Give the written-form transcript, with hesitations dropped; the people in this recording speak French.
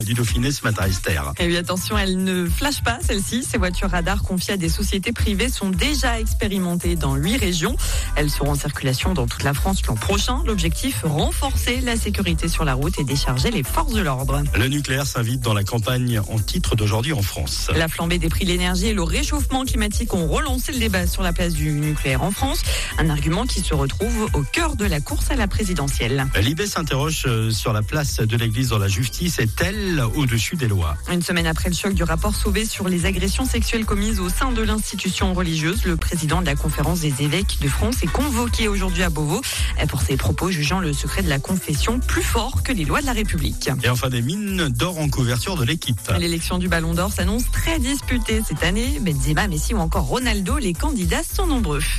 du Dauphiné ce matin, Esther. Et oui, attention, elle ne flash pas, celle-ci. Ces voitures radars confiées à des sociétés privées sont déjà expérimentées dans 8 régions. Elles seront en circulation dans toute la France l'an prochain. L'objectif, renforcer la sécurité sur la route et décharger les forces de l'ordre. Le nucléaire s'invite dans la campagne en titre d'aujourd'hui en France. La flambée des prix de l'énergie et le réchauffement climatique ont relancé le débat sur la place du nucléaire en France. Un argument qui se retrouve au cœur de la course à la présidentielle. Libé s'interroge sur la place de l'Église dans la justice. Est-elle au-dessus des lois? Une semaine après le choc du rapport Sauvé sur les agressions sexuelles commises au sein de l'institution religieuse, le président de la conférence des évêques de France est convoqué aujourd'hui à Beauvau pour ses propos jugeant le secret de la confession plus fort que les lois de la République. Et enfin des mines d'or en couverture de l'équipe. L'élection du Ballon d'Or s'annonce très disputée cette année. Benzema, Messi ou encore Ronaldo, les candidats sont nombreux.